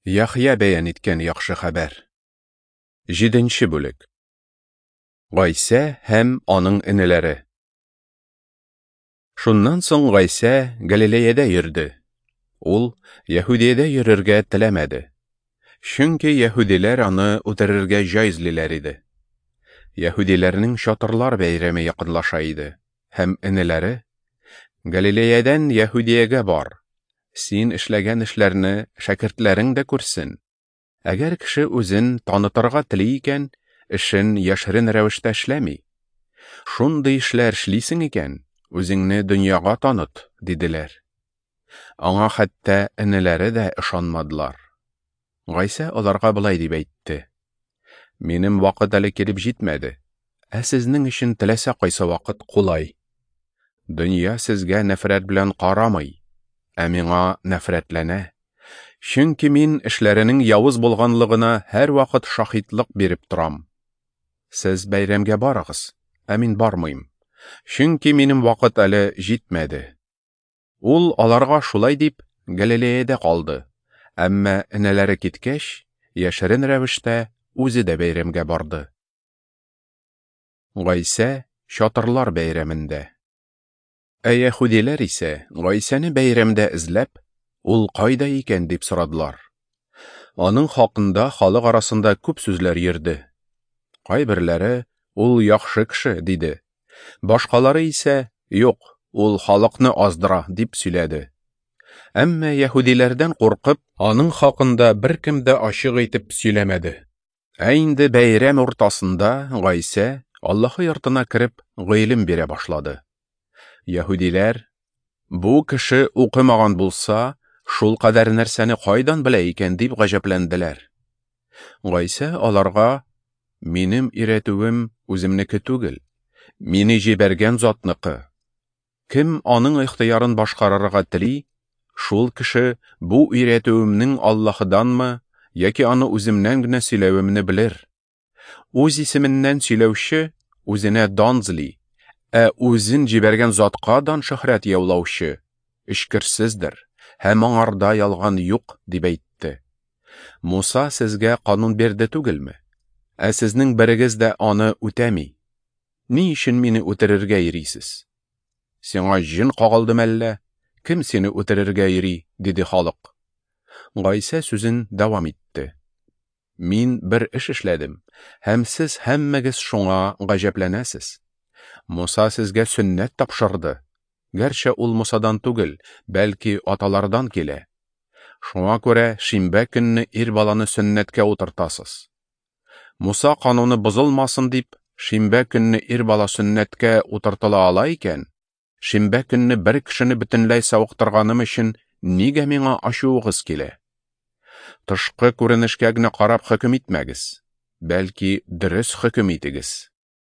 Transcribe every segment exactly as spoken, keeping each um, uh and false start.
Яхья бәян иткән яхшы хәбәр. Җиденче бүлек. Гайсә һәм аның энеләре. Шуннан соң Гайсә Галилеяда йөрде. Ул Яһүдиядә йөрергә теләмәде. Чөнки яһүдиләр аны үтерергә җайзлиләр иде. Яһүдиләрнең чатырлар бәйрәме якынлаша иде. Һәм энеләре: Галилеядан Яһүдиягә бар. Син эшләгән эшләрне шәкертләрең дә күрсен. Әгәр кеше үзен танытырга тели икән, эшен яшерен рәвештә эшләми. Шундый эшләр эшлисең икән, үзеңне дөньяга таныт, диделәр. Аңа хәтта энеләре дә ышанмадылар. Гайсә аларга былай дип әйтте: Минем вакыт әле килеп җитмәде, ә сезнең өчен теләсә кайсы вакыт кулай. Дөнья сезгә нәфрәт белән карамый, ә миңа нәфрәтләнә. Чөнки мин эшләренең явыз булганлыгына һәр вакыт шаһитлык биреп торам. Сез бәйрәмгә барыгыз, ә мин бармыйм. Чөнки минем вакыт әле җитмәде. Ул аларга шулай дип Галилеяда калды. Әмма энәләре киткәч, яшерен рәвештә үзе дә бәйрәмгә барды. Гайсә чатырлар бәйрәмендә. Ә яһүдиләр исә Гайсәне бәйрәмдә эзләп, ул кайда икән дип сорадылар. Аның хакында халык арасында күп сүзләр йөрде. Кайберләре: ул яхшы кеше, диде. Башкалары исә: юк, ул халыкны аздыра, дип сөйләде. Әмма яһүдиләрдән куркып, аның хакында беркем дә ачык итеп сөйләмәде. Ә инде бәйрәм уртасында Гайсә Аллаһы йортына кереп гыйлем бирә башлады. Яһүдиләр: бу кеше укымаган булса, шул кадәр нәрсәне кайдан белә икән дип гаҗәпләнделәр. Гайсә аларга: минем өйрәтүем үземнеке түгел, мине җибәргән затныкы. Кем аның ихтыярын башкарырга тели, шул кеше бу өйрәтүемнең Аллаһыданмы, яки аны үземнән генә сөйләвемне белер. Үз исеменнән сөйләүче үзенә дан зли, ә үзен җибәргән затка дан шөһрәт яулаучы эчкерсездер, һәм аңарда ялган юк, дип әйтте. Муса сезгә канун бирде түгелме? Ә сезнең берегез дә аны үтәми. Ни өчен мине үтерергә йөрисез? Сиңа җен кагылдым әллә? Кем сине үтерергә йөри? Диде халык. Гайсә сүзен дәвам итте. Мин бер эш эшләдем, һәм сез һәммәгез шуңа гаҗәпләнәсез. Муса сезгә сөннәт тапшырды. Гәрчә ул Мусадан түгел, бәлки аталардан килә. Шуңа күрә шимбә көнне ир баланы сөннәткә утыртасыз. Муса кануны бозылмасын дип, шимбә көнне ир бала сөннәткә утыртыла ала икән, шимбә көнне бер кешене бөтенләй савыктырганым өчен нигә миңа ачуыгыз килә? Тышкы күренешкә генә карап хөкем итмәгез, бәлки дөрес хөкем итегез.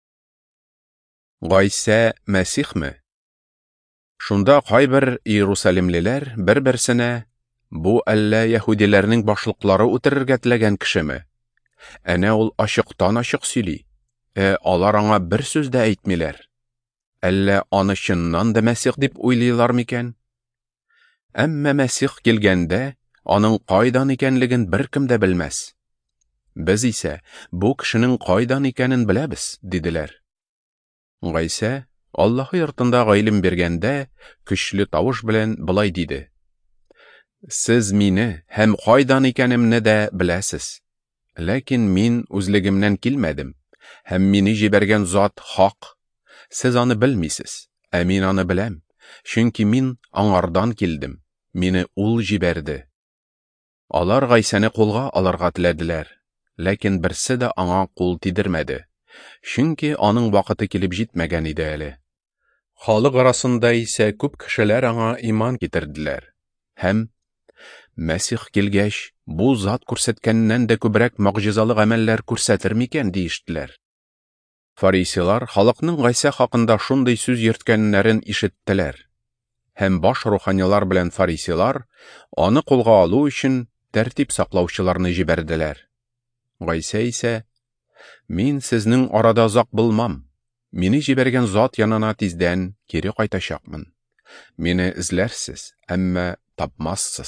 Гайсә Мәсихме? Шунда кайбер Иерусалимлеләр бер-берсенә: бу әллә яһүдиләрнең башлыклары үтерергә теләгән кешеме? Әнә ул ачыктан-ачык сөйли, ә алар аңа бер сүз дә әйтмиләр. Әллә аны чыннан да Мәсих дип уйлыйлар микән? Әмма Мәсих килгәндә, аның кайдан икәнлеген беркем дә белмәс. Без исә бу кешенең кайдан икәнен беләбез, диделәр. Гайсә Аллаһы йортында гыйлем биргәндә көчле тавыш белән былай диде: сез мине һәм кайдан икәнемне дә беләсез. Ләкин мин үзлегемнән килмәдем, һәм мине җибәргән зат хак. Сез аны белмисез, ә мин аны беләм, чөнки мин аңардан килдем, мине ул җибәрде. Алар Гайсәне кулга алырга теләделәр, ләкин берсе дә аңа кул тидермәде, чөнки аның вакыты килеп җитмәгән иде әле. Халык арасында исә күп кешеләр аңа иман китерделәр, һәм Мәсих килгәч, бу зат күрсәткәннән дә күбрәк мөгъҗизалы гамәлләр күрсәтер микән диештеләр. Фарисилар халыкның Гайсә хакында шундый сүз йөрткәннәрен ишеттеләр, һәм баш руханилар белән фарисилар аны кулга алу өчен тәртип саклаучыларны җибәрделәр. Гайсә исә: мин сезнең арада озак булмам. Мине җибәргән зат янына тиздән кире кайтачакмын. Мине эзләрсез, әмма тапмассыз.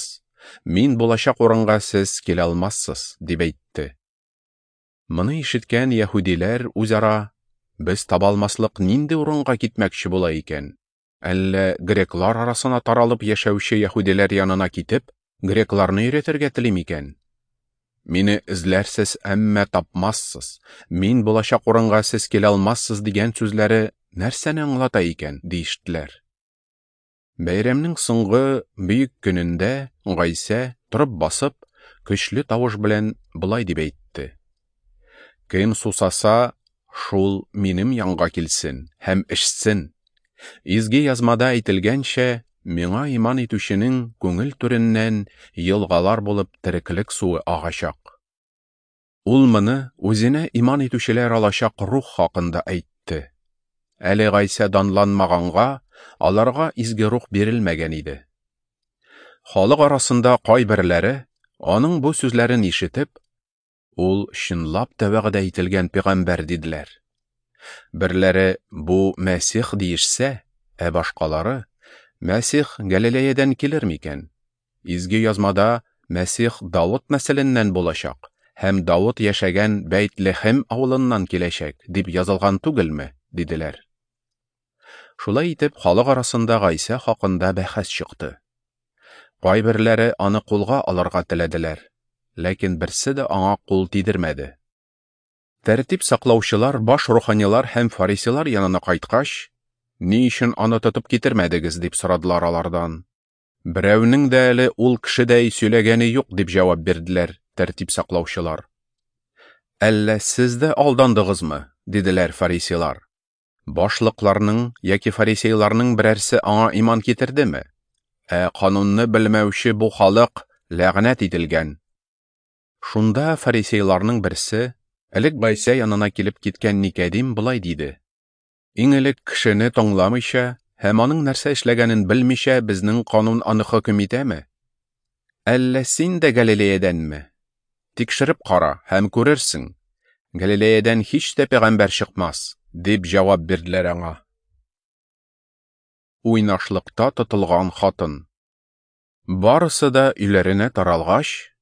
мин булачак урынга сез килә алмассыз, дип әйтте. Моны ишеткән яһүдиләр үзара, без таба алмаслык нинди урынга китмәкче була икән? Әллә греклар арасына таралып яшәүче яһүдиләр янына китеп, грекларны өйрәтергә телим икән? Мине эзләрсез, әмма тапмассыз, мин булачак урынга сез килә алмассыз дигән сүзләре нәрсәне аңлата икән, диештеләр. Бәйрәмнең соңгы бөек көнендә Гайсә, торып басып, көчле тавыш белән булай дип әйтте. Кем сусаса, шул минем янга килсен һәм эшсен. Изге язмада әйтелгәнчә, миңа иман итүченең күңел түреннән елгалар булып тереклек суы агачак. Ул моны үзенә иман итүчеләр алачак рух хакында әйтте. Әле Гайсә данланмаганга, аларга изге рух бирелмәгән иде. Халык арасында кайберләре, аның бу сүзләрен ишетеп, ул чынлап та вәгъдә ителгән пәйгамбәр диделәр. Берләре бу Мәсих диешсә, ә башкалары Мәсих Галилеядан килер микән? Изге язмада Мәсих Давыд нәселеннән булачак һәм Давыд яшәгән Бәйт-Лехем авылыннан киләчәк дип язылган түгелме? Диделәр. Шулай итеп, халык арасында Гайсә хакында бәхәс чыкты. Кайберләре аны кулга алырга теләделәр, ләкин берсе дә аңа кул тидермәде. Тәртип саклаучылар, баш руханилар һәм фарисилар янына кайткач, ни өчен аны тотып китермәдегез дип сорадылар алардан. Берәүнең дә әле ул кешедәй сөйләгәне юк дип җавап бирделәр тәртип саклаучылар. Әллә сез дә алдандыгызмы? Диделәр фарисилар. Башлыкларның яки фарисейларның берәрсе аңа иман китердеме? Ә канунны белмәүче бу халык ләгънәт ителгән. Шунда фарисейларның берсе, элек Гайсә янына килеп киткән Никодим булай диде. Иң элек кешене тыңламыйча һәм аның нәрсә эшләгәнен белмичә безнең канун аны хөкем итәме? Әллә син дә Галилеядәнме? Тикшереп кара һәм күрерсең. Галилеядан һич тә пәйгамбәр чыкмас, дип җавап бирделәр аңа. Уйнашлыкта тотылган хатын. Барысы да өйләренә таралгач,